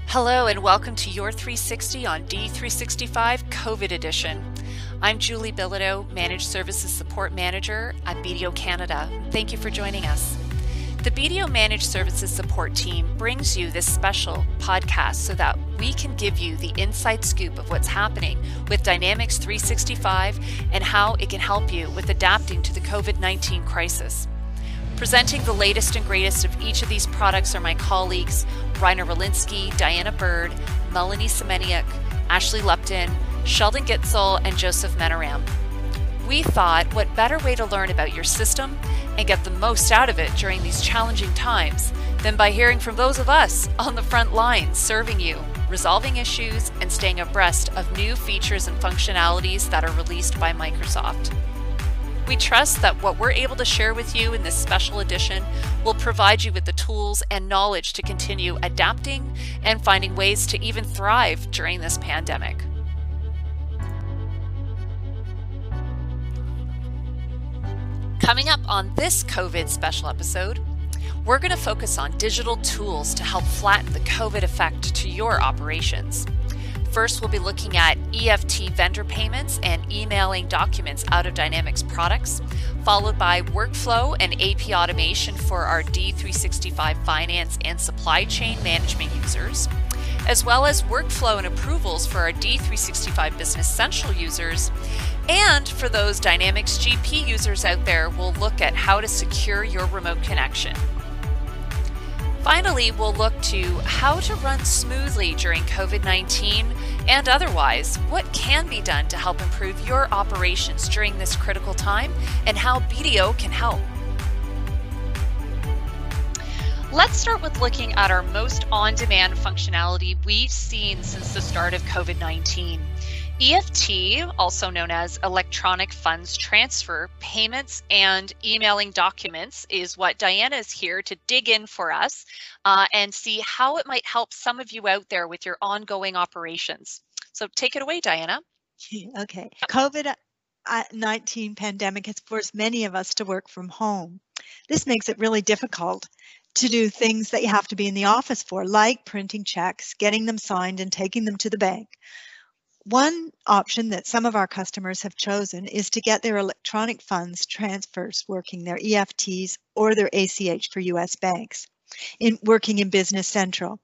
Hello and welcome to Your 360 on D365 COVID Edition. I'm Julie Bilodeau, Managed Services Support Manager at BDO Canada. Thank you for joining us. The BDO Managed Services Support Team brings you this special podcast so that we can give you the inside scoop of what's happening with Dynamics 365 and how it can help you with adapting to the COVID-19 crisis. Presenting the latest and greatest of each of these products are my colleagues, Rainer Walensky, Diana Bird, Melanie Semeniuk, Ashley Lupton, Sheldon Gitzel, and Joseph Menaram. We thought, what better way to learn about your system and get the most out of it during these challenging times than by hearing from those of us on the front lines serving you, resolving issues, and staying abreast of new features and functionalities that are released by Microsoft. We trust that what we're able to share with you in this special edition will provide you with the tools and knowledge to continue adapting and finding ways to even thrive during this pandemic. Coming up on this COVID special episode, we're going to focus on digital tools to help flatten the COVID effect to your operations. First, we'll be looking at EFT vendor payments and emailing documents out of Dynamics products, followed by workflow and AP automation for our D365 finance and supply chain management users, as well as workflow and approvals for our D365 Business Central users. And for those Dynamics GP users out there, we'll look at how to secure your remote connection. Finally, we'll look to how to run smoothly during COVID-19 and otherwise, what can be done to help improve your operations during this critical time and how BDO can help. Let's start with looking at our most on-demand functionality we've seen since the start of COVID-19. EFT, also known as electronic funds transfer, payments, and emailing documents, is what Diana is here to dig in for us and see how it might help some of you out there with your ongoing operations. So take it away, Diana. Okay. COVID-19 pandemic has forced many of us to work from home. This makes it really difficult to do things that you have to be in the office for, like printing checks, getting them signed, and taking them to the bank. One option that some of our customers have chosen is to get their electronic funds transfers working, their EFTs or their ACH for US banks, working in Business Central.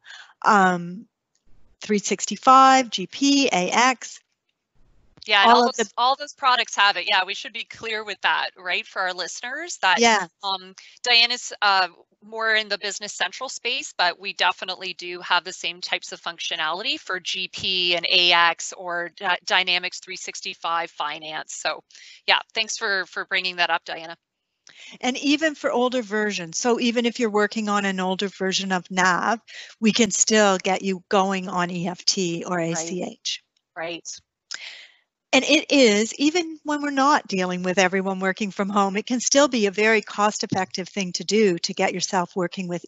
365, GP, AX. Yeah, and all those products have it. Yeah, we should be clear with that, right, for our listeners that Diana's more in the Business Central space, but we definitely do have the same types of functionality for GP and AX or Dynamics 365 Finance. So yeah, thanks for bringing that up, Diana. And even for older versions, so even if you're working on an older version of NAV, we can still get you going on EFT or ACH. Right. And it is, even when we're not dealing with everyone working from home, it can still be a very cost-effective thing to do to get yourself working with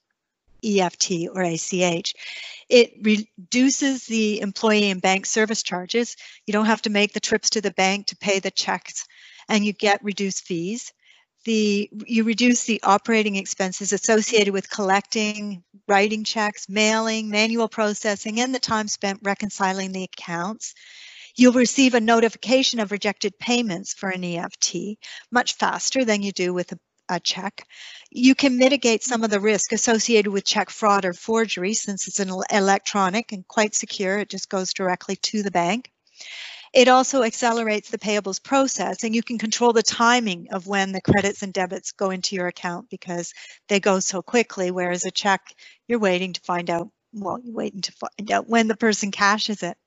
EFT or ACH. It reduces the employee and bank service charges. You don't have to make the trips to the bank to pay the checks, and you get reduced fees. You reduce the operating expenses associated with collecting, writing checks, mailing, manual processing, and the time spent reconciling the accounts. You'll receive a notification of rejected payments for an EFT much faster than you do with a check. You can mitigate some of the risk associated with check fraud or forgery since it's an electronic and quite secure. It just goes directly to the bank. It also accelerates the payables process, and you can control the timing of when the credits and debits go into your account because they go so quickly, whereas a check, you're waiting to find out, well, you're waiting to find out when the person cashes it.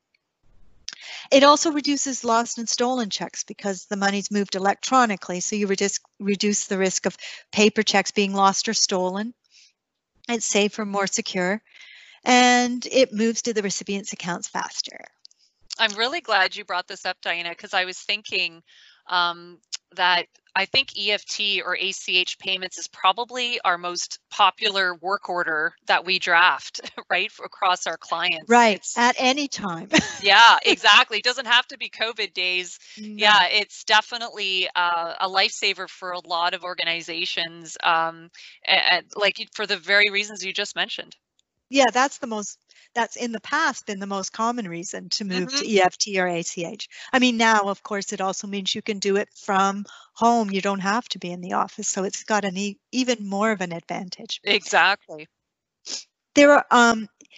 It also reduces lost and stolen checks because the money's moved electronically, so you reduce the risk of paper checks being lost or stolen. It's safer, more secure, and it moves to the recipient's accounts faster. I'm really glad you brought this up, Diana, because I was thinking that I think EFT or ACH payments is probably our most popular work order that we draft, right, across our clients. Right, at any time. Yeah, exactly. It doesn't have to be COVID days. No. Yeah, it's definitely a lifesaver for a lot of organizations, like for the very reasons you just mentioned. Yeah, that's in the past been the most common reason to move to EFT or ACH. I mean, now, of course, it also means you can do it from home. You don't have to be in the office. So it's got an even more of an advantage. Exactly. There are,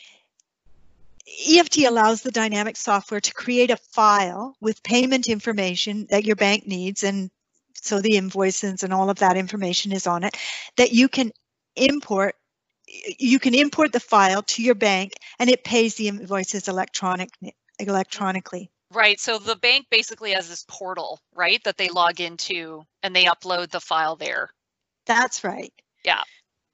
EFT allows the Dynamics software to create a file with payment information that your bank needs, and so the invoices and all of that information is on it, that you can import. You can import the file to your bank and it pays the invoices electronically. Right. So the bank basically has this portal, right, that they log into and they upload the file there. That's right. Yeah.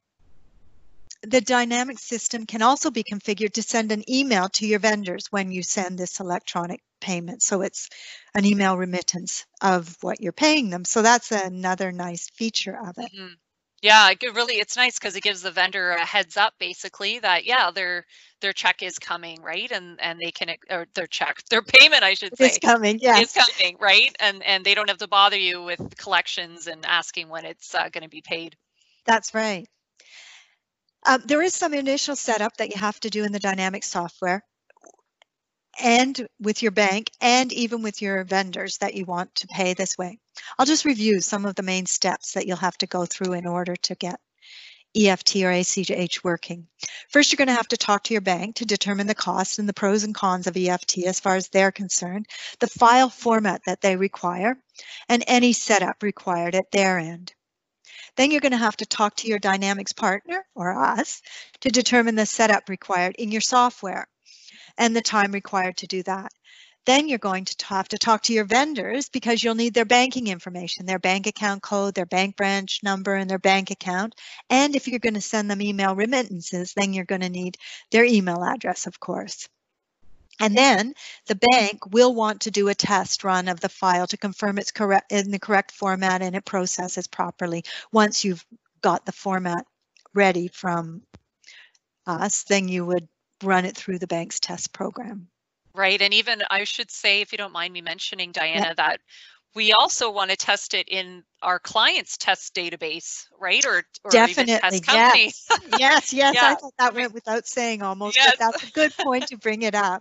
The Dynamics system can also be configured to send an email to your vendors when you send this electronic payment. So it's an email remittance of what you're paying them. So that's another nice feature of it. Mm-hmm. Yeah, it's nice because it gives the vendor a heads up basically that, yeah, their check is coming, right? And they can, or their payment, I should say, is coming, yes. Is coming, right? And they don't have to bother you with collections and asking when it's going to be paid. That's right. There is some initial setup that you have to do in the Dynamics software and with your bank and even with your vendors that you want to pay this way. I'll just review some of the main steps that you'll have to go through in order to get EFT or ACH working. First, you're going to have to talk to your bank to determine the costs and the pros and cons of EFT as far as they're concerned, the file format that they require, and any setup required at their end. Then you're going to have to talk to your Dynamics partner, or us, to determine the setup required in your software and the time required to do that. Then you're going to have to talk to your vendors because you'll need their banking information, their bank account code, their bank branch number, and their bank account. And if you're going to send them email remittances, then you're going to need their email address, of course. And then the bank will want to do a test run of the file to confirm it's correct in the correct format and it processes properly. Once you've got the format ready from us, then you would run it through the bank's test program. Right. And even I should say, if you don't mind me mentioning, Diana, that we also want to test it in our client's test database, right? Or definitely, even test company. Yes. Yeah. I thought that went without saying almost, but that's a good point to bring it up.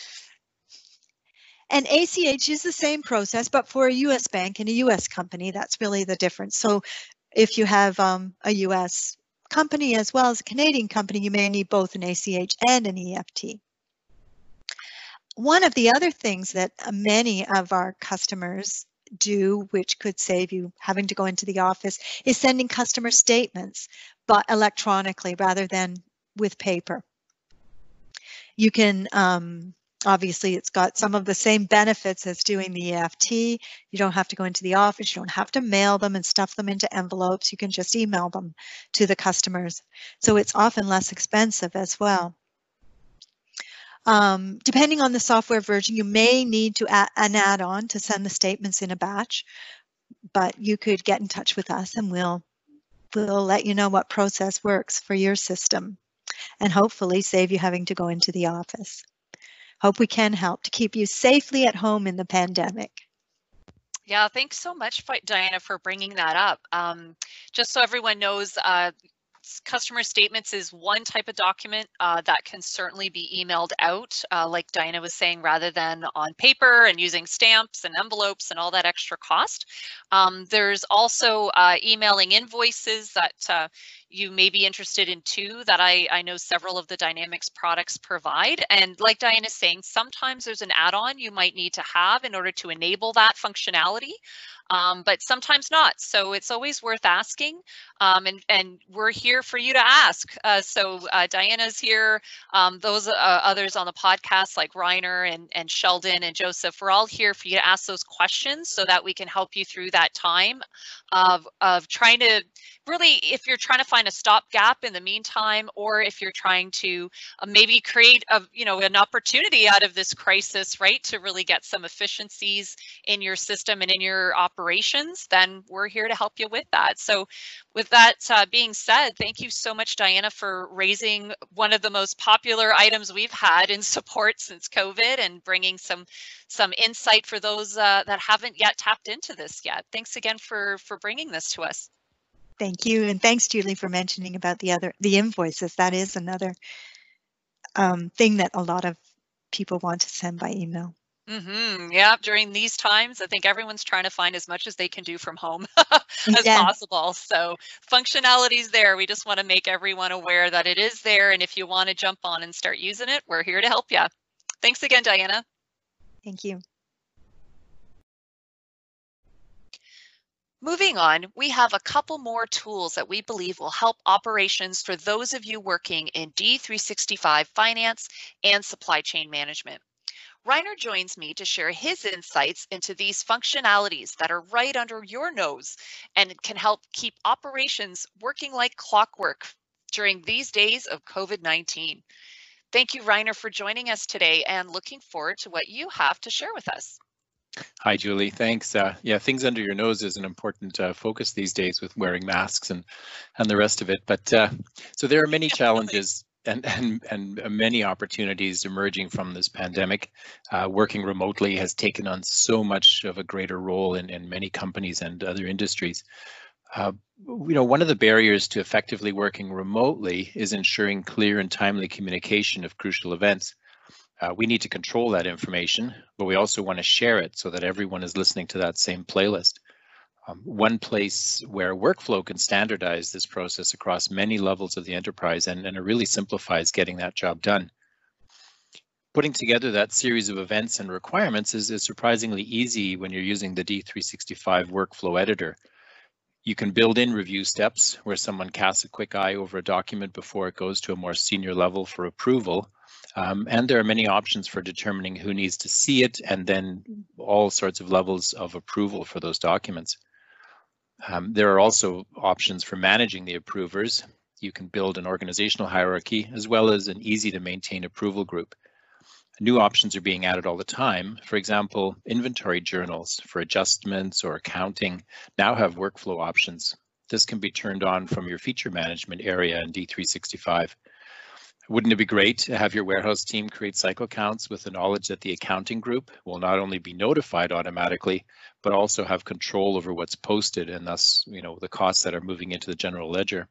And ACH is the same process, but for a US bank and a US company, that's really the difference. So if you have a US company as well as a Canadian company, you may need both an ACH and an EFT. One of the other things that many of our customers do, which could save you having to go into the office, is sending customer statements, but electronically rather than with paper. You can, obviously, it's got some of the same benefits as doing the EFT. You don't have to go into the office. You don't have to mail them and stuff them into envelopes. You can just email them to the customers. So it's often less expensive as well. Depending on the software version, you may need to add an add-on to send the statements in a batch, but you could get in touch with us and we'll let you know what process works for your system and hopefully save you having to go into the office. Hope we can help to keep you safely at home in the pandemic. Yeah, thanks so much, Diana, for bringing that up. Just so everyone knows, customer statements is one type of document that can certainly be emailed out, like Diana was saying, rather than on paper and using stamps and envelopes and all that extra cost. There's also emailing invoices that you may be interested in too, that I know several of the Dynamics products provide. And like Diana's saying, sometimes there's an add-on you might need to have in order to enable that functionality. But sometimes not. So it's always worth asking. And we're here for you to ask. So Diana's here. Those others on the podcast like Reiner and Sheldon and Joseph, we're all here for you to ask those questions so that we can help you through that time of trying to really, if you're trying to find a stopgap in the meantime, or if you're trying to maybe create an opportunity out of this crisis, right, to really get some efficiencies in your system and in your operations, then we're here to help you with that. So with that being said, thank you so much, Diana, for raising one of the most popular items we've had in support since COVID and bringing some insight for those that haven't yet tapped into this yet. Thanks again for bringing this to us. Thank you, and thanks, Julie, for mentioning about the invoices. That is another thing that a lot of people want to send by email. Yeah, during these times, I think everyone's trying to find as much as they can do from home as possible. So functionality's there. We just want to make everyone aware that it is there. And if you want to jump on and start using it, we're here to help you. Thanks again, Diana. Thank you. Moving on, we have a couple more tools that we believe will help operations for those of you working in D365 finance and supply chain management. Reiner joins me to share his insights into these functionalities that are right under your nose and can help keep operations working like clockwork during these days of COVID-19. Thank you, Reiner, for joining us today and looking forward to what you have to share with us. Hi, Julie. Thanks. Yeah, things under your nose is an important focus these days with wearing masks and the rest of it. But so there are many challenges and many opportunities emerging from this pandemic. Working remotely has taken on so much of a greater role in many companies and other industries. One of the barriers to effectively working remotely is ensuring clear and timely communication of crucial events. We need to control that information, but we also want to share it so that everyone is listening to that same playlist. One place where workflow can standardize this process across many levels of the enterprise and it really simplifies getting that job done. Putting together that series of events and requirements is surprisingly easy when you're using the D365 workflow editor. You can build in review steps where someone casts a quick eye over a document before it goes to a more senior level for approval. And there are many options for determining who needs to see it and then all sorts of levels of approval for those documents. There are also options for managing the approvers. You can build an organizational hierarchy as well as an easy to maintain approval group. New options are being added all the time. For example, inventory journals for adjustments or accounting now have workflow options. This can be turned on from your feature management area in D365. Wouldn't it be great to have your warehouse team create cycle counts with the knowledge that the accounting group will not only be notified automatically, but also have control over what's posted and thus, the costs that are moving into the general ledger.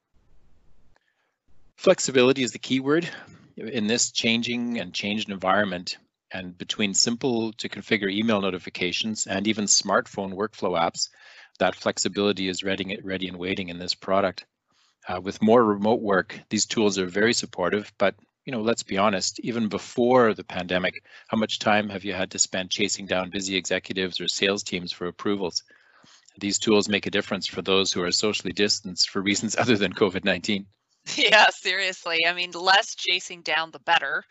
Flexibility is the key word in this changing and changed environment, and between simple to configure email notifications and even smartphone workflow apps, that flexibility is ready and waiting in this product. With more remote work, these tools are very supportive, but let's be honest, even before the pandemic, how much time have you had to spend chasing down busy executives or sales teams for approvals? These tools make a difference for those who are socially distanced for reasons other than COVID-19. Yeah, seriously. I mean, less chasing down, the better.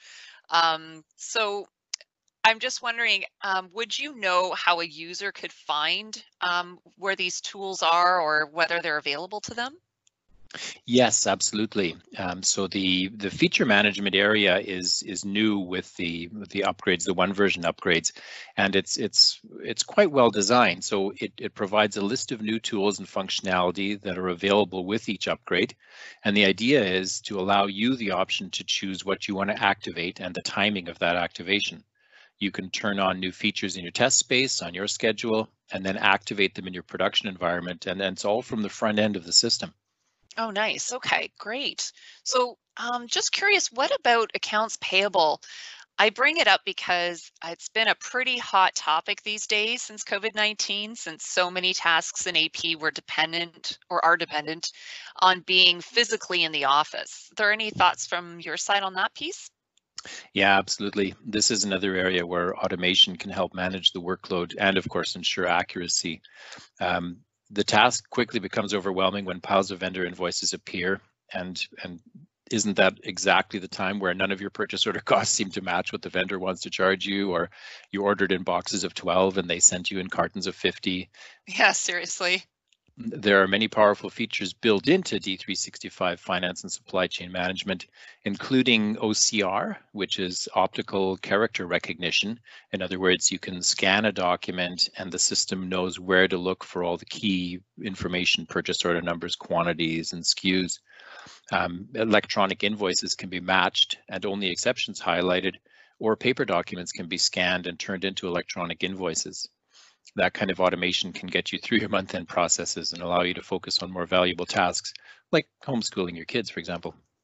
So I'm just wondering, would you know how a user could find where these tools are or whether they're available to them? Yes, absolutely. So the feature management area is new with the upgrades, the one version upgrades, and it's quite well designed. So it provides a list of new tools and functionality that are available with each upgrade. And the idea is to allow you the option to choose what you want to activate and the timing of that activation. You can turn on new features in your test space on your schedule and then activate them in your production environment. And it's all from the front end of the system. Oh, nice. Okay, great. So just curious, what about accounts payable? I bring it up because it's been a pretty hot topic these days since COVID-19, since so many tasks in AP were dependent or are dependent on being physically in the office. Are there any thoughts from your side on that piece? Yeah, absolutely. This is another area where automation can help manage the workload and, of course, ensure accuracy. The task quickly becomes overwhelming when piles of vendor invoices appear, and isn't that exactly the time where none of your purchase order costs seem to match what the vendor wants to charge you, or you ordered in boxes of 12 and they sent you in cartons of 50? Yeah, seriously. There are many powerful features built into D365 Finance and Supply Chain Management, including OCR, which is optical character recognition. In other words, you can scan a document and the system knows where to look for all the key information, purchase order numbers, quantities, and SKUs. Electronic invoices can be matched and only exceptions highlighted, or paper documents can be scanned and turned into electronic invoices. That kind of automation can get you through your month-end processes and allow you to focus on more valuable tasks, like homeschooling your kids, for example.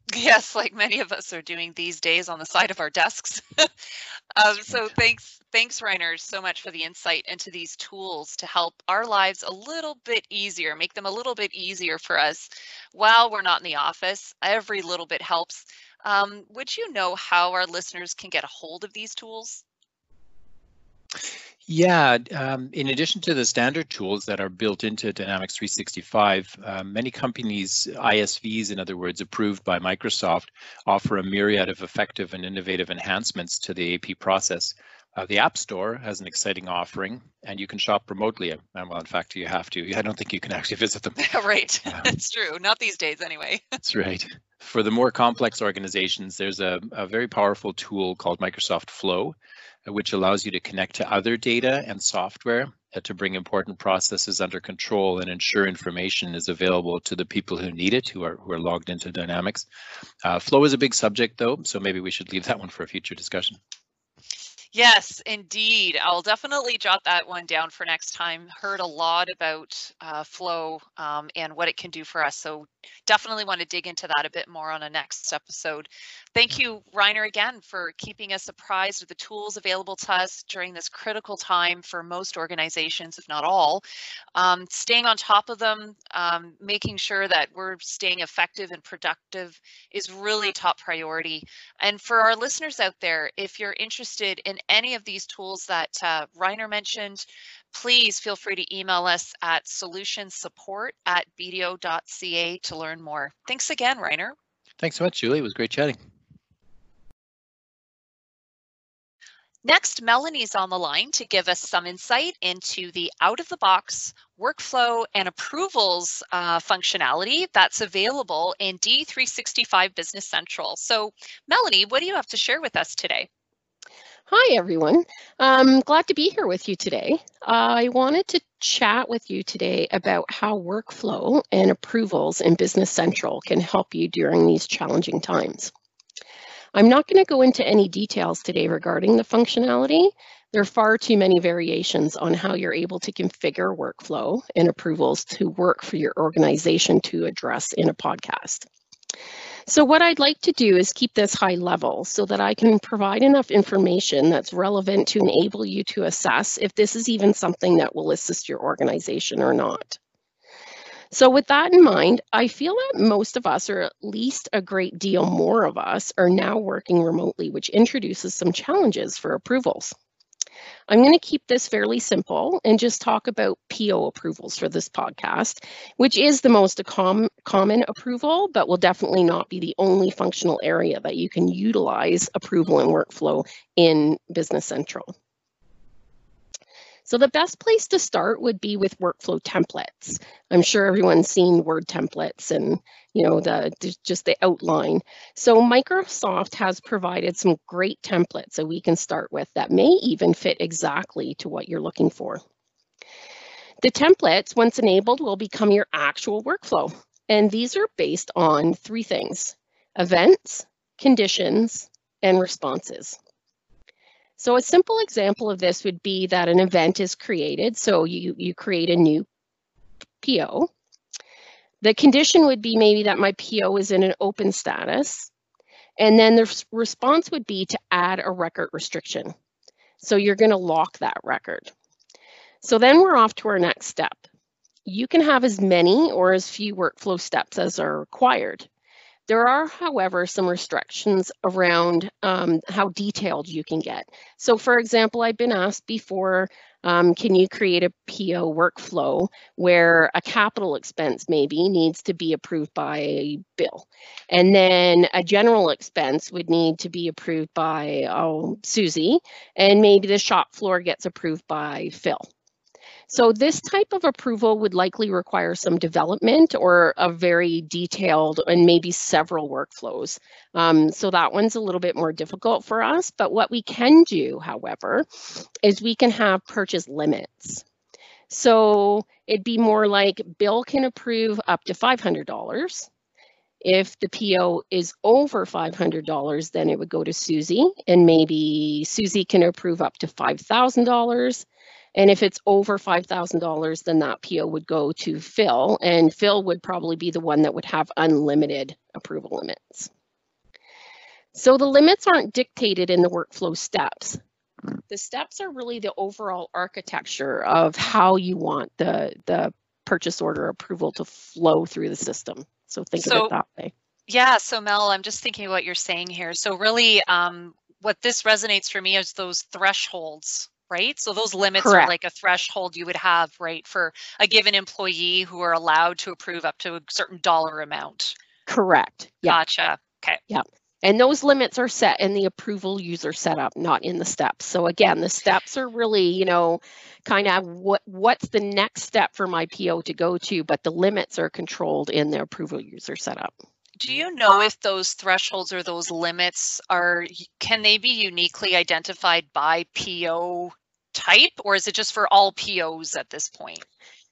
Yes, like many of us are doing these days on the side of our desks. So thanks, Reiner, so much for the insight into these tools to help our lives a little bit easier, make them a little bit easier for us while we're not in the office. Every little bit helps. Would you know how our listeners can get a hold of these tools? Yeah, in addition to the standard tools that are built into Dynamics 365, many companies, ISVs, in other words, approved by Microsoft, offer a myriad of effective and innovative enhancements to the AP process. The App Store has an exciting offering, and you can shop remotely. And well, in fact, you have to. I don't think you can actually visit them. Right, it's true. Not these days, anyway. That's right. For the more complex organizations, there's a very powerful tool called Microsoft Flow, which allows you to connect to other data and software to bring important processes under control and ensure information is available to the people who need it, who are logged into Dynamics. Flow is a big subject, though, so maybe we should leave that one for a future discussion. Yes, indeed. I'll definitely jot that one down for next time. Heard a lot about Flow and what it can do for us. So definitely want to dig into that a bit more on a next episode. Thank you, Reiner, again, for keeping us apprised of the tools available to us during this critical time for most organizations, if not all. Staying on top of them, making sure that we're staying effective and productive is really top priority. And for our listeners out there, if you're interested in any of these tools that Reiner mentioned, please feel free to email us at solutionsupport@bdo.ca to learn more. Thanks again, Reiner. Thanks so much, Julie. It was great chatting. Next, Melanie's on the line to give us some insight into the out-of-the-box workflow and approvals functionality that's available in D365 Business Central. So, Melanie, what do you have to share with us today? Hi, everyone. I'm glad to be here with you today. I wanted to chat with you today about how workflow and approvals in Business Central can help you during these challenging times. I'm not going to go into any details today regarding the functionality. There are far too many variations on how you're able to configure workflow and approvals to work for your organization to address in a podcast. So what I'd like to do is keep this high level so that I can provide enough information that's relevant to enable you to assess if this is even something that will assist your organization or not. So with that in mind, I feel that most of us, or at least a great deal more of us, are now working remotely, which introduces some challenges for approvals. I'm going to keep this fairly simple and just talk about PO approvals for this podcast, which is the most common approval, but will definitely not be the only functional area that you can utilize approval and workflow in Business Central. So the best place to start would be with workflow templates. I'm sure everyone's seen Word templates and just the outline. So Microsoft has provided some great templates that we can start with that may even fit exactly to what you're looking for. The templates, once enabled, will become your actual workflow. And these are based on three things: events, conditions, and responses. So a simple example of this would be that an event is created. So you create a new PO. The condition would be maybe that my PO is in an open status. And then the response would be to add a record restriction. So you're going to lock that record. So then we're off to our next step. You can have as many or as few workflow steps as are required. There are, however, some restrictions around how detailed you can get. So for example, I've been asked before, can you create a PO workflow where a capital expense maybe needs to be approved by Bill, and then a general expense would need to be approved by Susie, and maybe the shop floor gets approved by Phil. So this type of approval would likely require some development or a very detailed and maybe several workflows. So that one's a little bit more difficult for us. But what we can do, however, is we can have purchase limits. So it'd be more like Bill can approve up to $500. If the PO is over $500, then it would go to Susie, and maybe Susie can approve up to $5,000. And if it's over $5,000, then that PO would go to Phil, and Phil would probably be the one that would have unlimited approval limits. So the limits aren't dictated in the workflow steps. The steps are really the overall architecture of how you want the purchase order approval to flow through the system. So think of it that way. Yeah, so Mel, I'm just thinking what you're saying here. So really, what this resonates for me is those thresholds, right? So those limits Correct. are like a threshold you would have, right, for a given employee who are allowed to approve up to a certain dollar amount. Correct. Yeah. Gotcha. Okay. Yeah. And those limits are set in the approval user setup, not in the steps. So again, the steps are really, you know, kind of what's the next step for my PO to go to, but the limits are controlled in the approval user setup. Do you know if those thresholds or those limits can they be uniquely identified by PO type, or is it just for all POs at this point?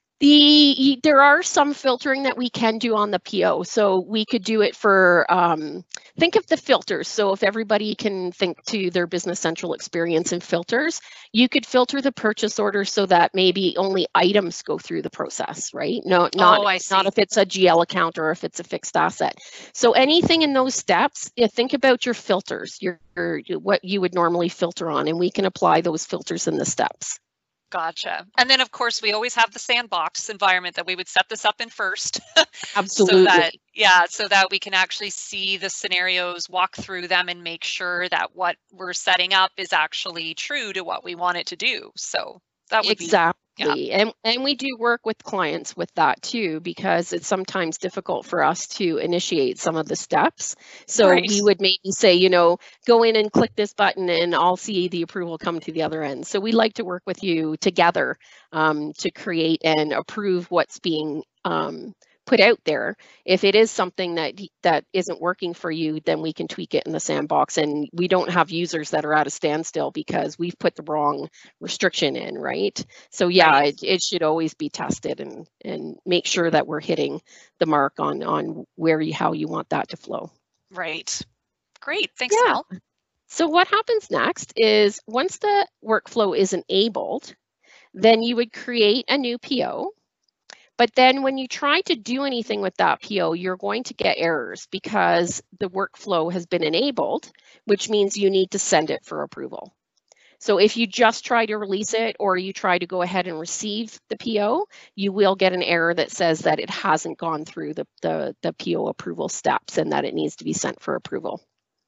There are some filtering that we can do on the PO. So we could do it for, think of the filters. So if everybody can think to their Business Central experience and filters, you could filter the purchase order so that maybe only items go through the process, right? Not if it's a GL account or if it's a fixed asset. So anything in those steps, think about your filters, what you would normally filter on, and we can apply those filters in the steps. Gotcha. And then, of course, we always have the sandbox environment that we would set this up in first. Absolutely. so that we can actually see the scenarios, walk through them, and make sure that what we're setting up is actually true to what we want it to do. So that would exactly. Yeah. And we do work with clients with that too, because it's sometimes difficult for us to initiate some of the steps. So we would maybe say, you know, go in and click this button and I'll see the approval come to the other end. So we like to work with you together to create and approve what's being put out there. If it is something that isn't working for you, then we can tweak it in the sandbox, and we don't have users that are at a standstill because we've put the wrong restriction in, right? So yeah, it should always be tested and make sure that we're hitting the mark on how you want that to flow. Right. Great. Thanks, Mel. So what happens next is once the workflow is enabled, then you would create a new PO. But then when you try to do anything with that PO, you're going to get errors because the workflow has been enabled, which means you need to send it for approval. So if you just try to release it or you try to go ahead and receive the PO, you will get an error that says that it hasn't gone through the PO approval steps and that it needs to be sent for approval.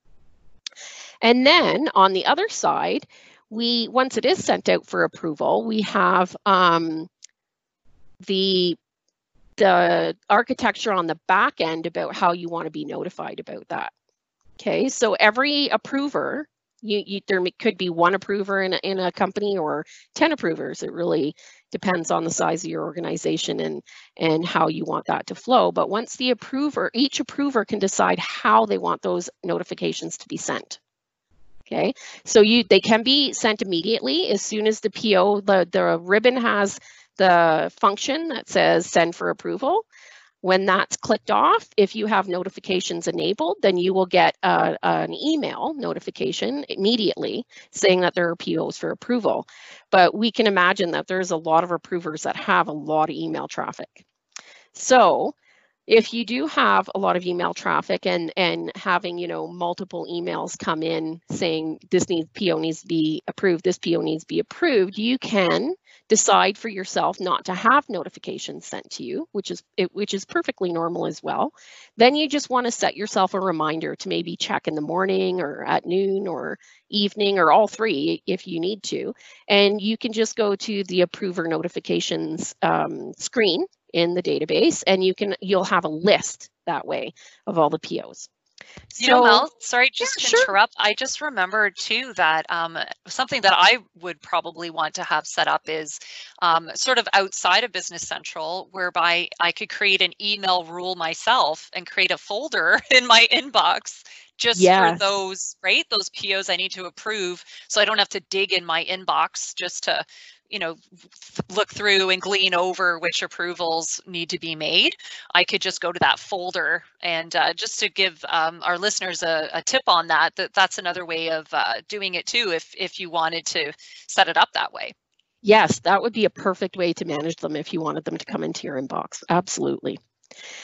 And then on the other side, once it is sent out for approval, we have the architecture on the back end about how you want to be notified about that. Okay, so every approver, there could be one approver in a company or 10 approvers. It really depends on the size of your organization and how you want that to flow. But once each approver can decide how they want those notifications to be sent. Okay, so they can be sent immediately as soon as the PO, the ribbon has the function that says send for approval. When that's clicked off, if you have notifications enabled, then you will get an email notification immediately saying that there are POs for approval. But we can imagine that there's a lot of approvers that have a lot of email traffic. So if you do have a lot of email traffic and having, you know, multiple emails come in saying this PO needs to be approved, this PO needs to be approved, you can decide for yourself not to have notifications sent to you, which is perfectly normal as well. Then you just want to set yourself a reminder to maybe check in the morning or at noon or evening or all three if you need to. And you can just go to the approver notifications screen in the database, and you'll have a list that way of all the POs. You know, Mel, sorry, just to interrupt. I just remembered too that something that I would probably want to have set up is sort of outside of Business Central, whereby I could create an email rule myself and create a folder in my inbox just for those, right? Those POs I need to approve, so I don't have to dig in my inbox just to, you know, look through and glean over which approvals need to be made. I could just go to that folder, and just to give our listeners a tip on that's another way of doing it too, if you wanted to set it up that way. Yes, that would be a perfect way to manage them if you wanted them to come into your inbox. Absolutely.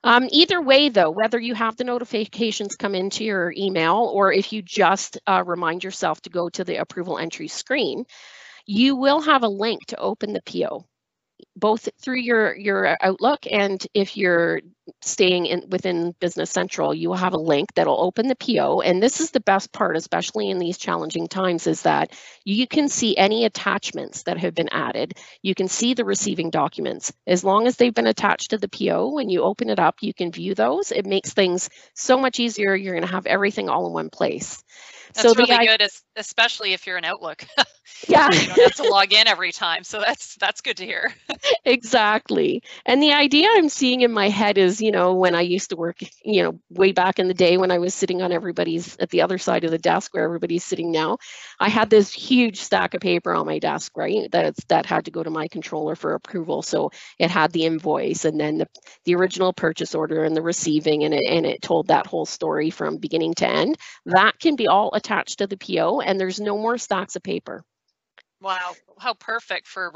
Either way, though, whether you have the notifications come into your email or if you just remind yourself to go to the approval entry screen, you will have a link to open the PO, both through your Outlook, and if you're staying within Business Central, you will have a link that'll open the PO. And this is the best part, especially in these challenging times, is that you can see any attachments that have been added. You can see the receiving documents. As long as they've been attached to the PO, when you open it up, you can view those. It makes things so much easier. You're going to have everything all in one place. That's so really good, especially if you're in Outlook. Yeah. You don't have to log in every time. So that's good to hear. Exactly. And the idea I'm seeing in my head is, when I used to work, way back in the day when I was sitting on at the other side of the desk where everybody's sitting now, I had this huge stack of paper on my desk, right? That had to go to my controller for approval. So it had the invoice and then the original purchase order and the receiving, and it told that whole story from beginning to end. That can be all attached to the PO, and there's no more stacks of paper. Wow, how perfect for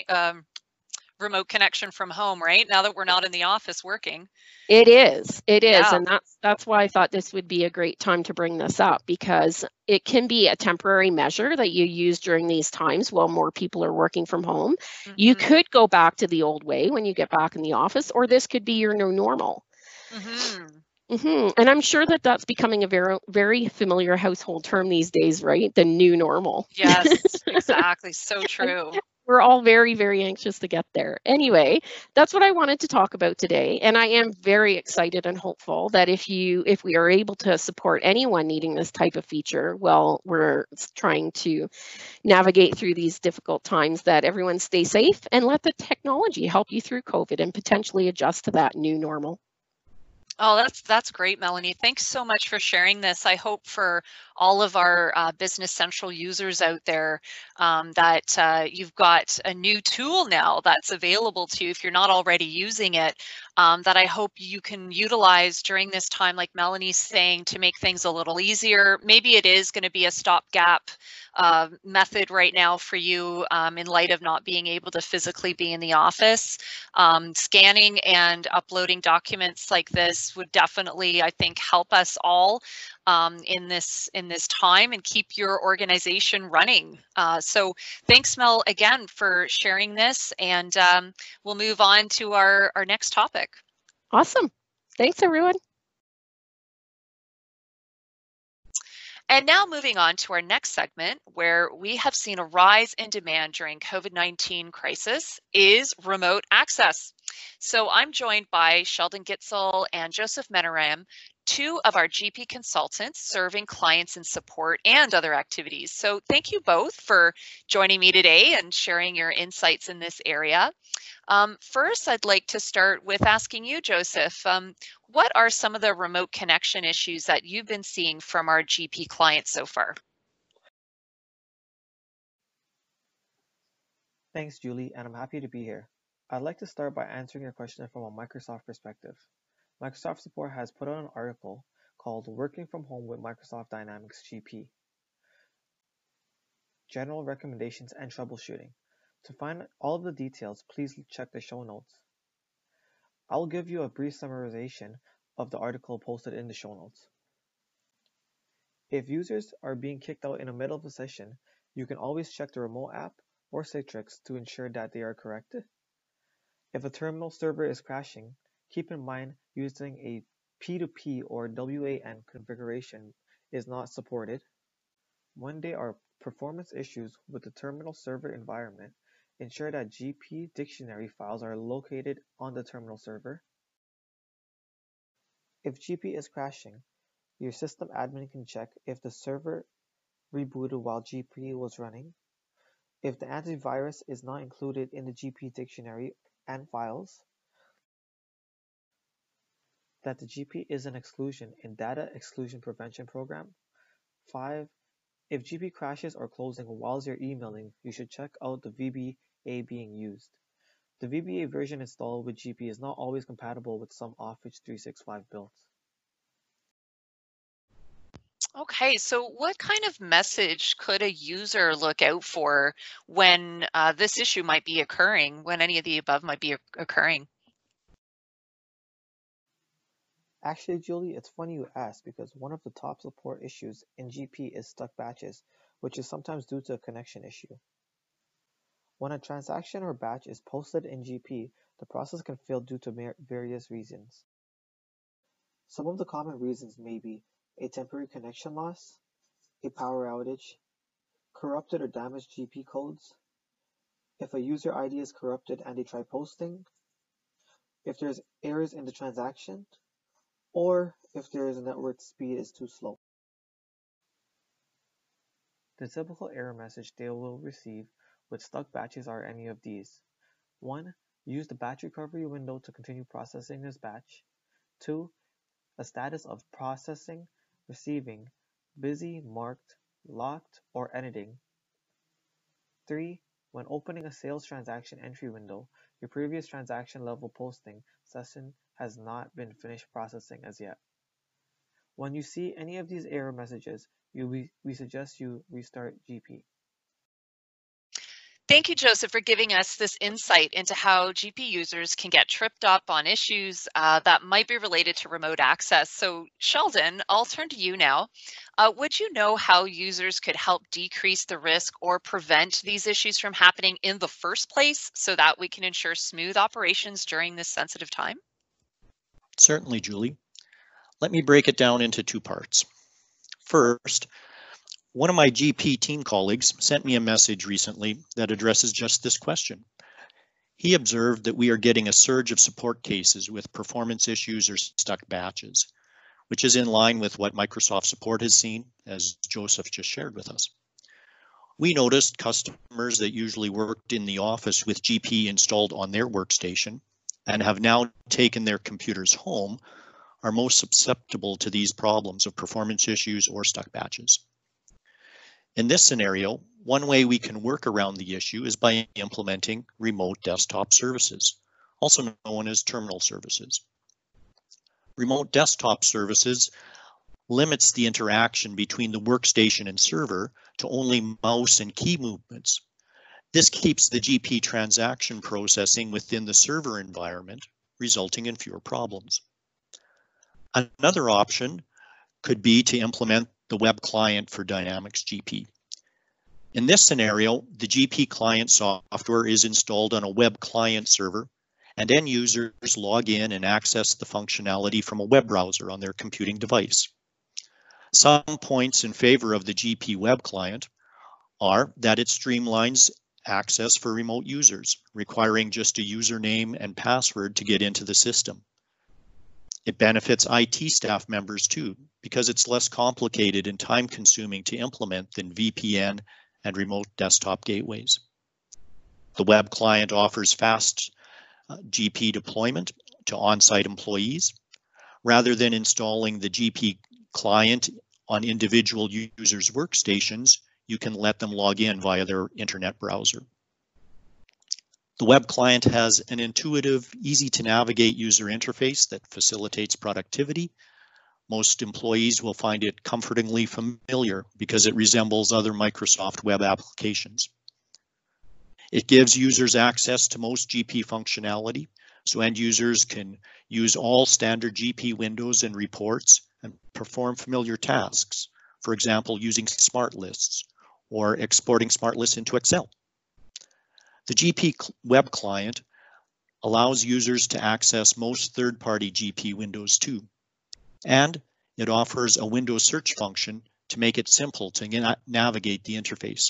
remote connection from home, right? Now that we're not in the office working. It is, Yeah. and that's why I thought this would be a great time to bring this up, because it can be a temporary measure that you use during these times while more people are working from home. Mm-hmm. You could go back to the old way when you get back in the office, or this could be your new normal. Mm-hmm. Mm-hmm. And I'm sure that that's becoming a very, very familiar household term these days, right? The new normal. Yes, exactly. So true. We're all very, very anxious to get there. Anyway, that's what I wanted to talk about today. And I am very excited and hopeful that if we are able to support anyone needing this type of feature while we're trying to navigate through these difficult times, that everyone stay safe and let the technology help you through COVID and potentially adjust to that new normal. Oh, that's great, Melanie. Thanks so much for sharing this. I hope for all of our Business Central users out there that you've got a new tool now that's available to you if you're not already using it, that I hope you can utilize during this time, like Melanie's saying, to make things a little easier. Maybe it is going to be a stopgap method right now for you in light of not being able to physically be in the office. Scanning and uploading documents like this would definitely, I think, help us all in this time and keep your organization running. So thanks, Mel, again for sharing this, and we'll move on to our next topic. Awesome. Thanks, everyone. And now moving on to our next segment, where we have seen a rise in demand during COVID-19 crisis, is remote access. So I'm joined by Sheldon Gitzel and Joseph Menaram, two of our GP consultants serving clients in support and other activities. So thank you both for joining me today and sharing your insights in this area. First, I'd like to start with asking you, Joseph, what are some of the remote connection issues that you've been seeing from our GP clients so far? Thanks, Julie, and I'm happy to be here. I'd like to start by answering your question from a Microsoft perspective. Microsoft Support has put out an article called Working from Home with Microsoft Dynamics GP. General recommendations and troubleshooting. To find all of the details, please check the show notes. I'll give you a brief summarization of the article posted in the show notes. If users are being kicked out in the middle of a session, you can always check the remote app or Citrix to ensure that they are corrected. If a terminal server is crashing, keep in mind using a P2P or WAN configuration is not supported. When there are performance issues with the terminal server environment, ensure that GP dictionary files are located on the terminal server. If GP is crashing, your system admin can check if the server rebooted while GP was running. If the antivirus is not included in the GP dictionary and files, that the GP is an exclusion in Data Exclusion Prevention Program. 5. If GP crashes or closing whilst you're emailing, you should check out the VBA being used. The VBA version installed with GP is not always compatible with some Office 365 builds. Okay, so what kind of message could a user look out for when this issue might be occurring, when any of the above might be occurring? Actually, Julie, it's funny you ask because one of the top support issues in GP is stuck batches, which is sometimes due to a connection issue. When a transaction or batch is posted in GP, the process can fail due to various reasons. Some of the common reasons may be a temporary connection loss, a power outage, corrupted or damaged GP codes, if a user ID is corrupted and they try posting, if there's errors in the transaction, or if there is a network speed is too slow. The typical error message they will receive with stuck batches are any of these. 1. Use the batch recovery window to continue processing this batch. 2. A status of processing, receiving, busy, marked, locked, or editing. 3. When opening a sales transaction entry window, your previous transaction level posting session has not been finished processing as yet. When you see any of these error messages, we suggest you restart GP. Thank you, Joseph, for giving us this insight into how GP users can get tripped up on issues that might be related to remote access. So Sheldon, I'll turn to you now. Would you know how users could help decrease the risk or prevent these issues from happening in the first place so that we can ensure smooth operations during this sensitive time? Certainly, Julie. Let me break it down into two parts. First, one of my GP team colleagues sent me a message recently that addresses just this question. He observed that we are getting a surge of support cases with performance issues or stuck batches, which is in line with what Microsoft Support has seen, as Joseph just shared with us. We noticed customers that usually worked in the office with GP installed on their workstation and have now taken their computers home are most susceptible to these problems of performance issues or stuck batches. In this scenario, one way we can work around the issue is by implementing remote desktop services, also known as terminal services. Remote desktop services limits the interaction between the workstation and server to only mouse and key movements. This keeps the GP transaction processing within the server environment, resulting in fewer problems. Another option could be to implement the web client for Dynamics GP. In this scenario, the GP client software is installed on a web client server, and end users log in and access the functionality from a web browser on their computing device. Some points in favor of the GP web client are that it streamlines access for remote users, requiring just a username and password to get into the system. It benefits IT staff members too, because it's less complicated and time-consuming to implement than VPN and remote desktop gateways. The web client offers fast GP deployment to on-site employees. Rather than installing the GP client on individual users' workstations, you can let them log in via their internet browser. The web client has an intuitive, easy to navigate user interface that facilitates productivity. Most employees will find it comfortingly familiar because it resembles other Microsoft web applications. It gives users access to most GP functionality, so end users can use all standard GP windows and reports and perform familiar tasks, for example, using smart lists or exporting smart lists into Excel. The GP web client allows users to access most third-party GP windows too, and it offers a window search function to make it simple to navigate the interface.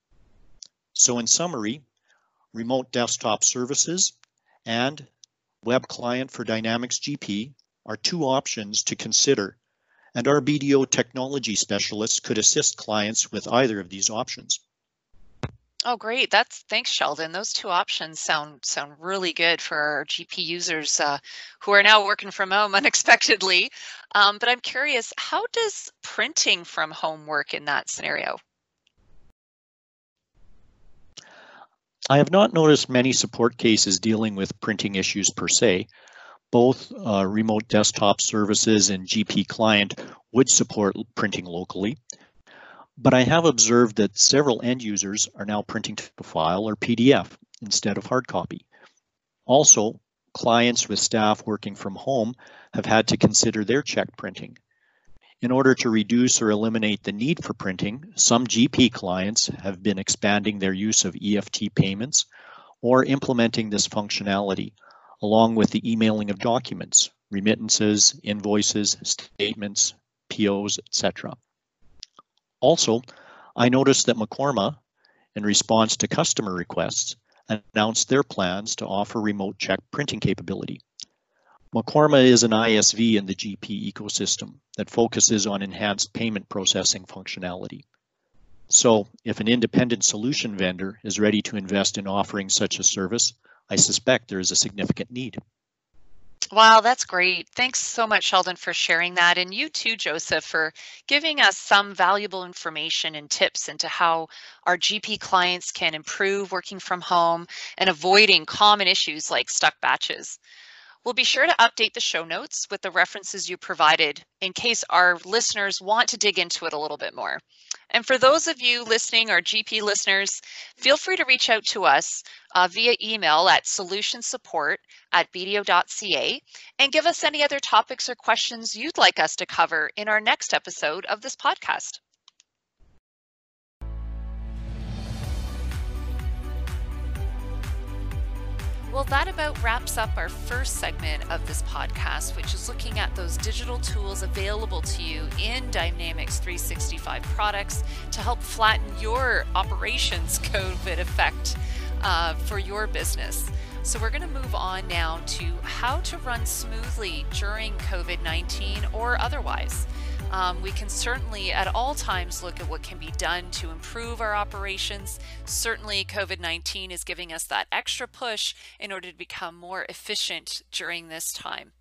So in summary, remote desktop services and web client for Dynamics GP are two options to consider, and our BDO technology specialists could assist clients with either of these options. Oh, great. Thanks, Sheldon. Those two options sound really good for our GP users who are now working from home unexpectedly. But I'm curious, how does printing from home work in that scenario? I have not noticed many support cases dealing with printing issues per se. Both remote desktop services and GP client would support printing locally. But I have observed that several end users are now printing to file or PDF instead of hard copy. Also, clients with staff working from home have had to consider their check printing. In order to reduce or eliminate the need for printing, some GP clients have been expanding their use of EFT payments or implementing this functionality, along with the emailing of documents, remittances, invoices, statements, POs, etc. Also, I noticed that McCorma, in response to customer requests, announced their plans to offer remote check printing capability. McCorma is an ISV in the GP ecosystem that focuses on enhanced payment processing functionality. So, if an independent solution vendor is ready to invest in offering such a service, I suspect there is a significant need. Wow, that's great. Thanks so much, Sheldon, for sharing that. And you too, Joseph, for giving us some valuable information and tips into how our GP clients can improve working from home and avoiding common issues like stuck batches. We'll be sure to update the show notes with the references you provided in case our listeners want to dig into it a little bit more. And for those of you listening, our GP listeners, feel free to reach out to us via email at solutionsupport@bdo.ca and give us any other topics or questions you'd like us to cover in our next episode of this podcast. Well, that about wraps up our first segment of this podcast, which is looking at those digital tools available to you in Dynamics 365 products to help flatten your operations COVID effect for your business. So we're going to move on now to how to run smoothly during COVID-19 or otherwise. We can certainly at all times look at what can be done to improve our operations. Certainly COVID-19 is giving us that extra push in order to become more efficient during this time.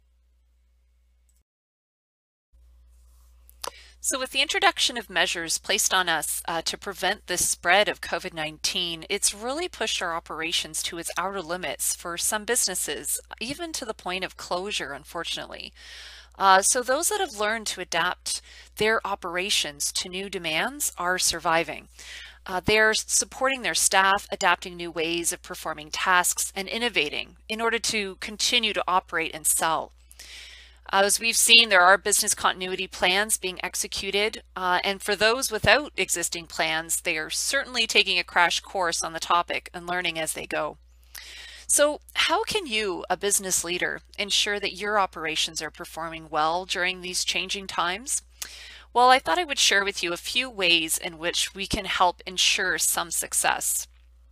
So with the introduction of measures placed on us to prevent this spread of COVID-19, it's really pushed our operations to its outer limits for some businesses, even to the point of closure, unfortunately. So those that have learned to adapt their operations to new demands are surviving. They're supporting their staff, adapting new ways of performing tasks, and innovating in order to continue to operate and sell. As we've seen, there are business continuity plans being executed, and for those without existing plans, they are certainly taking a crash course on the topic and learning as they go. So how can you, a business leader, ensure that your operations are performing well during these changing times? Well, I thought I would share with you a few ways in which we can help ensure some success.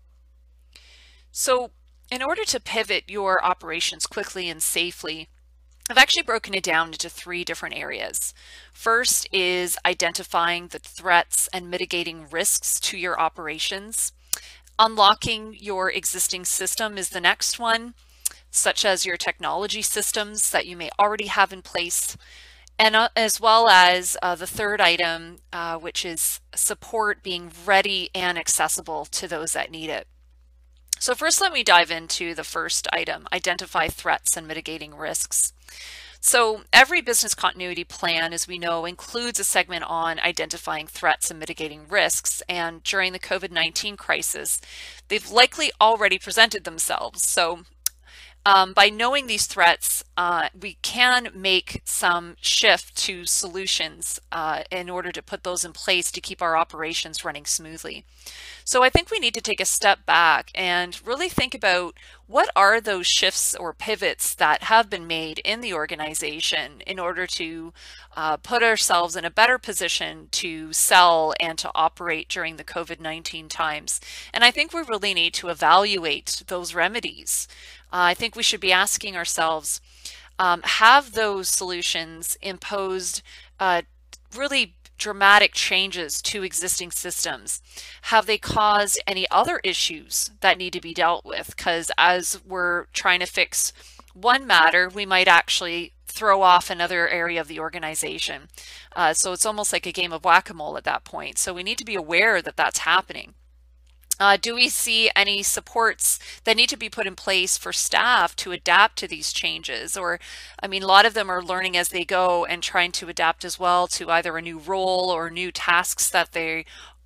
So in order to pivot your operations quickly and safely, I've actually broken it down into 3 different areas. First is identifying the threats and mitigating risks to your operations. Unlocking your existing system is the next one, such as your technology systems that you may already have in place, and as well as the third item, which is support being ready and accessible to those that need it. So first, let me dive into the first item, identify threats and mitigating risks. So every business continuity plan, as we know, includes a segment on identifying threats and mitigating risks. And during the COVID-19 crisis, they've likely already presented themselves. So by knowing these threats, we can make some shift to solutions in order to put those in place to keep our operations running smoothly. So I think we need to take a step back and really think about what are those shifts or pivots that have been made in the organization in order to put ourselves in a better position to sell and to operate during the COVID-19 times. And I think we really need to evaluate those remedies. I think we should be asking ourselves, have those solutions imposed really dramatic changes to existing systems? Have they caused any other issues that need to be dealt with? Because as we're trying to fix one matter, we might actually throw off another area of the organization. So it's almost like a game of whack-a-mole at that point. So we need to be aware that that's happening. Do we see any supports that need to be put in place for staff to adapt to these changes? Or, I mean, a lot of them are learning as they go and trying to adapt as well to either a new role or new tasks that they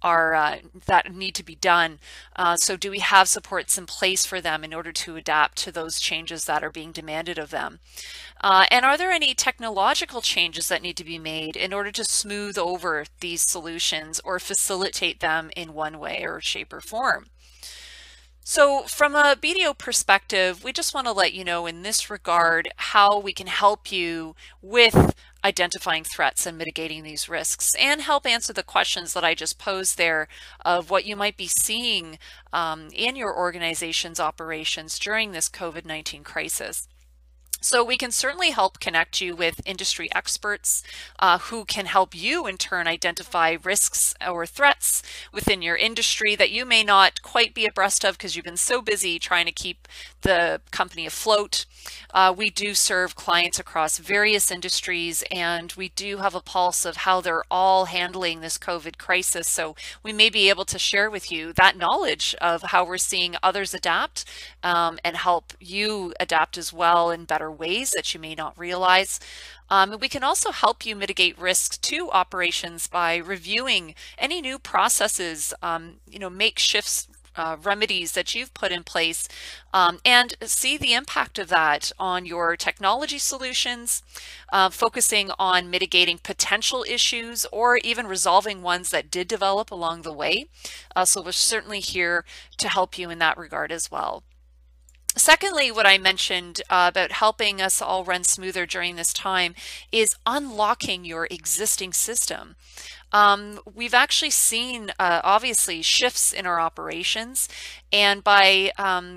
are that need to be done. So do we have supports in place for them in order to adapt to those changes that are being demanded of them? And are there any technological changes that need to be made in order to smooth over these solutions or facilitate them in one way or shape or form? So from a BDO perspective, we just want to let you know in this regard how we can help you with identifying threats and mitigating these risks, and help answer the questions that I just posed there of what you might be seeing in your organization's operations during this COVID-19 crisis. So we can certainly help connect you with industry experts who can help you in turn identify risks or threats within your industry that you may not quite be abreast of because you've been so busy trying to keep the company afloat. We do serve clients across various industries, and we do have a pulse of how they're all handling this COVID crisis. So we may be able to share with you that knowledge of how we're seeing others adapt and help you adapt as well in better ways that you may not realize. We can also help you mitigate risks to operations by reviewing any new processes, makeshifts, remedies that you've put in place, and see the impact of that on your technology solutions, focusing on mitigating potential issues or even resolving ones that did develop along the way. So we're certainly here to help you in that regard as well. Secondly, what I mentioned about helping us all run smoother during this time is unlocking your existing system. We've actually seen, obviously, shifts in our operations, and by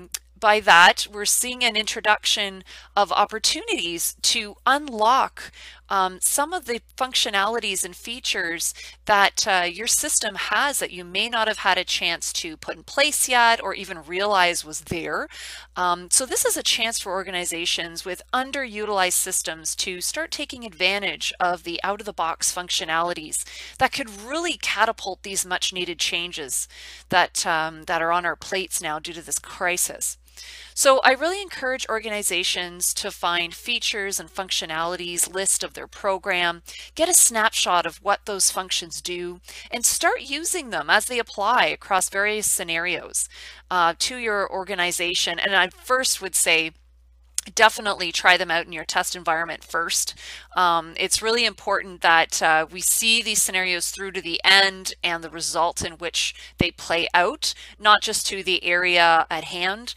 that, we're seeing an introduction of opportunities to unlock some of the functionalities and features that your system has that you may not have had a chance to put in place yet or even realize was there. So this is a chance for organizations with underutilized systems to start taking advantage of the out-of-the-box functionalities that could really catapult these much-needed changes that are on our plates now due to this crisis. So I really encourage organizations to find features and functionalities list of their program, get a snapshot of what those functions do, and start using them as they apply across various scenarios to your organization. And I first would say, definitely try them out in your test environment first. It's really important that we see these scenarios through to the end and the results in which they play out, not just to the area at hand,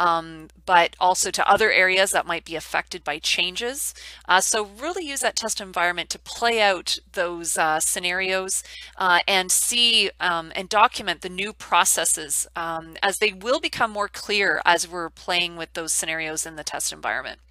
but also to other areas that might be affected by changes. So really use that test environment to play out those scenarios and see and document the new processes as they will become more clear as we're playing with those scenarios in the test environment.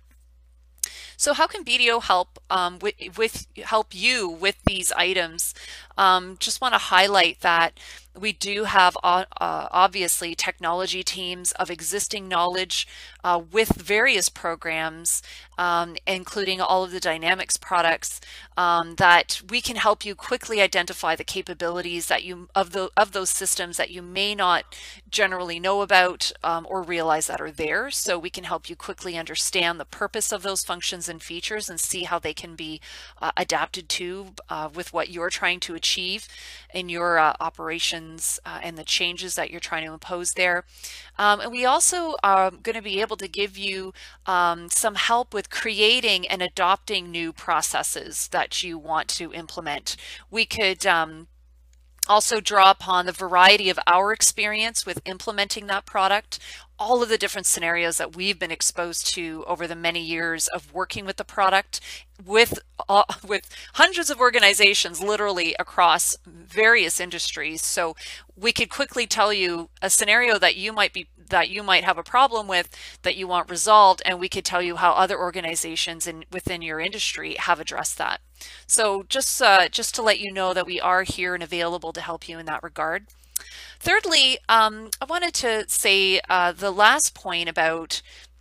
So how can BDO help help you with these items? Just want to highlight that we do have obviously technology teams of existing knowledge with various programs, including all of the Dynamics products, that we can help you quickly identify the capabilities that of those systems that you may not generally know about or realize that are there. So we can help you quickly understand the purpose of those functions and features and see how they can be adapted to with what you're trying to achieve in your operations and the changes that you're trying to impose there. And we also are going to be able to give you some help with creating and adopting new processes that you want to implement. We could also draw upon the variety of our experience with implementing that product, all of the different scenarios that we've been exposed to over the many years of working with the product with hundreds of organizations literally across various industries. So we could quickly tell you a scenario that you might have a problem with that you want resolved, and we could tell you how other organizations within your industry have addressed that. So just to let you know that we are here and available to help you in that regard. Thirdly, I wanted to say the last point about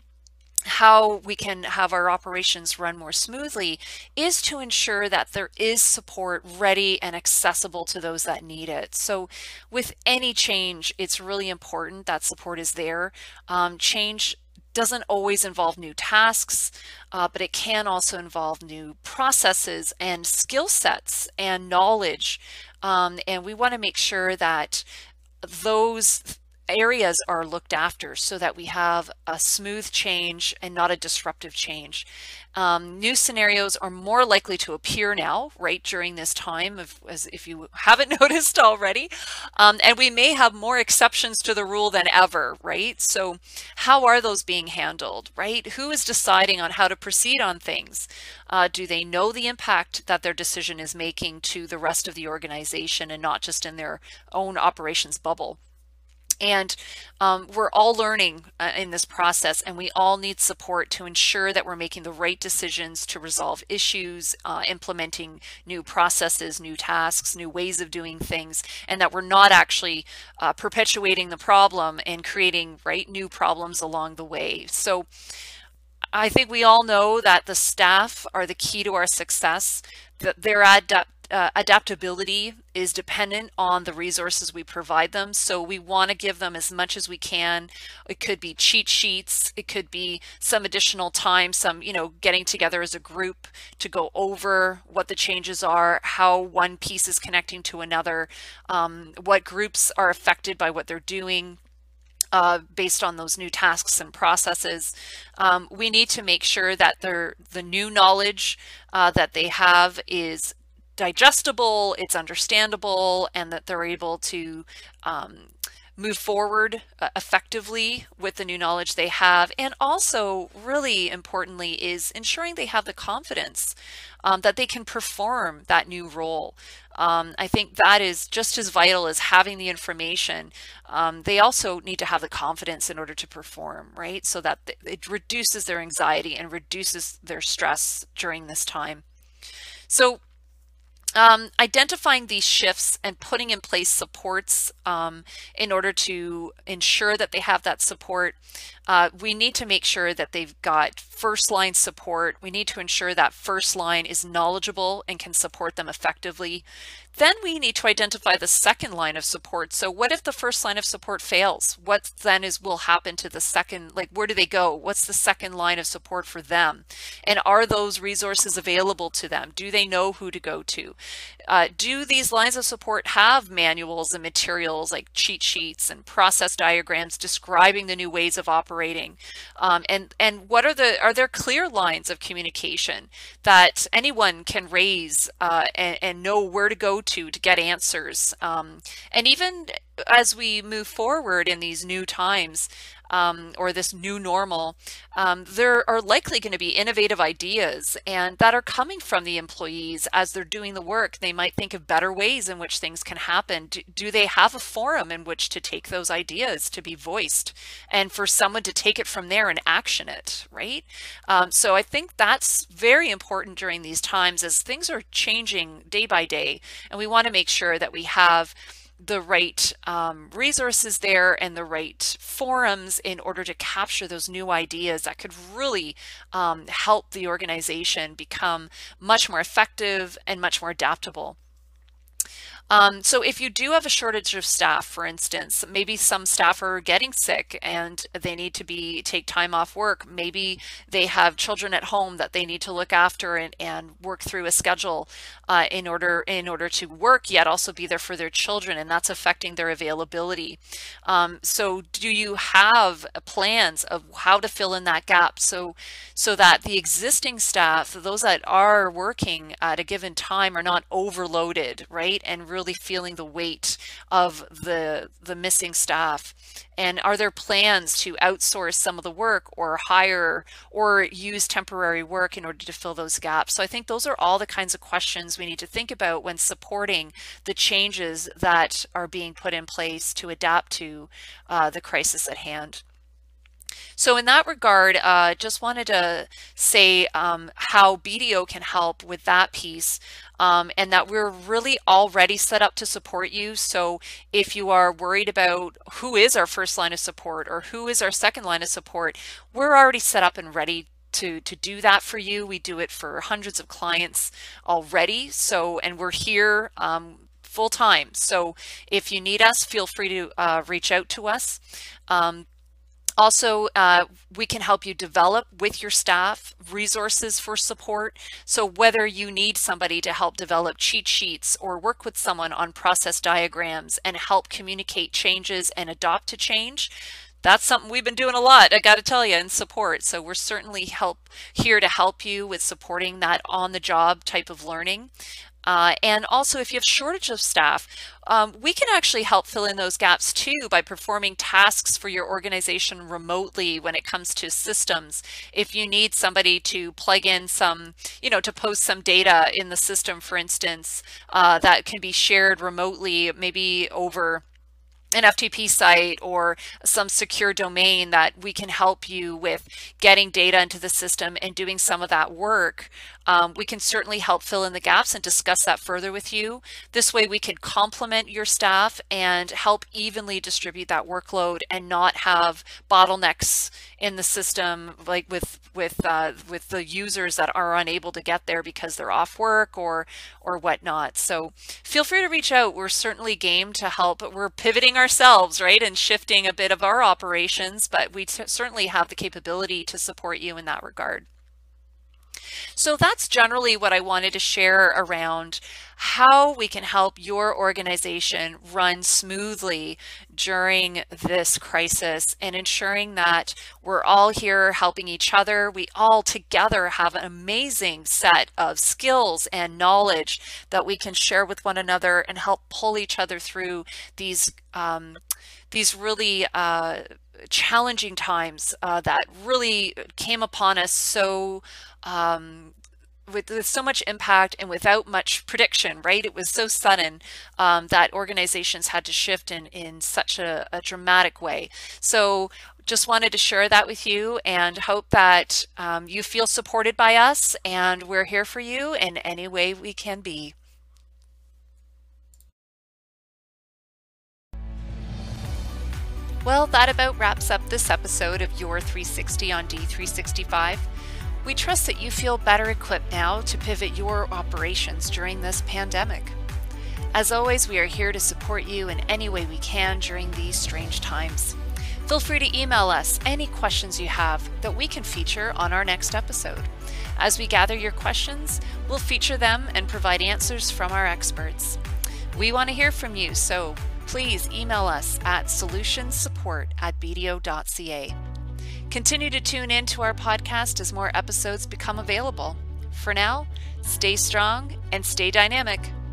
how we can have our operations run more smoothly is to ensure that there is support ready and accessible to those that need it. So with any change, it's really important that support is there. Change doesn't always involve new tasks, but it can also involve new processes and skill sets and knowledge and we want to make sure that those areas are looked after so that we have a smooth change and not a disruptive change. New scenarios are more likely to appear now, right, during this time, as if you haven't noticed already. And we may have more exceptions to the rule than ever, right? So how are those being handled, right? Who is deciding on how to proceed on things? Do they know the impact that their decision is making to the rest of the organization and not just in their own operations bubble? And we're all learning in this process, and we all need support to ensure that we're making the right decisions to resolve issues, implementing new processes, new tasks, new ways of doing things, and that we're not actually perpetuating the problem and creating new problems along the way. So I think we all know that the staff are the key to our success, that their adaptability is dependent on the resources we provide them. So we want to give them as much as we can. It could be cheat sheets. It could be some additional time, some, getting together as a group to go over what the changes are, how one piece is connecting to another, what groups are affected by what they're doing. Based on those new tasks and processes. We need to make sure that the new knowledge that they have is digestible, it's understandable, and that they're able to move forward effectively with the new knowledge they have. And also, really importantly, is ensuring they have the confidence that they can perform that new role. I think that is just as vital as having the information. They also need to have the confidence in order to perform, right? So that it reduces their anxiety and reduces their stress during this time. So identifying these shifts and putting in place supports in order to ensure that they have that support. We need to make sure that they've got first line support. We need to ensure that first line is knowledgeable and can support them effectively. Then we need to identify the second line of support. So what if the first line of support fails? What then will happen to the second, where do they go? What's the second line of support for them? And are those resources available to them? Do they know who to go to? Do these lines of support have manuals and materials like cheat sheets and process diagrams describing the new ways of operating? And what are there clear lines of communication that anyone can raise and know where to go to get answers? And even as we move forward in these new times, or this new normal, there are likely going to be innovative ideas and that are coming from the employees as they're doing the work. They might think of better ways in which things can happen. Do they have a forum in which to take those ideas to be voiced and for someone to take it from there and action it, right? So I think that's very important during these times as things are changing day by day, and we want to make sure that we have the right resources there and the right forums in order to capture those new ideas that could really help the organization become much more effective and much more adaptable. So if you do have a shortage of staff, for instance, maybe some staff are getting sick and they need to take time off work. Maybe they have children at home that they need to look after and work through a schedule in order to work yet also be there for their children, and that's affecting their availability. So do you have plans of how to fill in that gap so that the existing staff, those that are working at a given time, are not overloaded, right? And really feeling the weight of the missing staff? And are there plans to outsource some of the work or hire or use temporary work in order to fill those gaps? So I think those are all the kinds of questions we need to think about when supporting the changes that are being put in place to adapt to the crisis at hand. So in that regard, just wanted to say how BDO can help with that piece, and that we're really already set up to support you. So if you are worried about who is our first line of support or who is our second line of support, we're already set up and ready to do that for you. We do it for hundreds of clients already. So, and we're here full time. So if you need us, feel free to reach out to us. Also, we can help you develop with your staff resources for support. So whether you need somebody to help develop cheat sheets or work with someone on process diagrams and help communicate changes and adopt to change, that's something we've been doing a lot, I got to tell you, in support. So we're certainly here to help you with supporting that on-the-job type of learning. And also, if you have shortage of staff, we can actually help fill in those gaps too by performing tasks for your organization remotely when it comes to systems. If you need somebody to plug in some, to post some data in the system, for instance, that can be shared remotely, maybe over an FTP site or some secure domain, that we can help you with getting data into the system and doing some of that work. We can certainly help fill in the gaps and discuss that further with you. This way we can complement your staff and help evenly distribute that workload and not have bottlenecks in the system, like with the users that are unable to get there because they're off work or whatnot. So feel free to reach out. We're certainly game to help. We're pivoting ourselves, right, and shifting a bit of our operations, but we certainly have the capability to support you in that regard. So that's generally what I wanted to share around how we can help your organization run smoothly during this crisis and ensuring that we're all here helping each other. We all together have an amazing set of skills and knowledge that we can share with one another and help pull each other through these really challenging times that really came upon us so with so much impact and without much prediction, right? It was so sudden that organizations had to shift in such a dramatic way. So just wanted to share that with you and hope that you feel supported by us, and we're here for you in any way we can be. Well, that about wraps up this episode of Your 360 on D365. We trust that you feel better equipped now to pivot your operations during this pandemic. As always, we are here to support you in any way we can during these strange times. Feel free to email us any questions you have that we can feature on our next episode. As we gather your questions, we'll feature them and provide answers from our experts. We want to hear from you, so please email us at solutionsupport@bdo.ca. Continue to tune in to our podcast as more episodes become available. For now, stay strong and stay dynamic.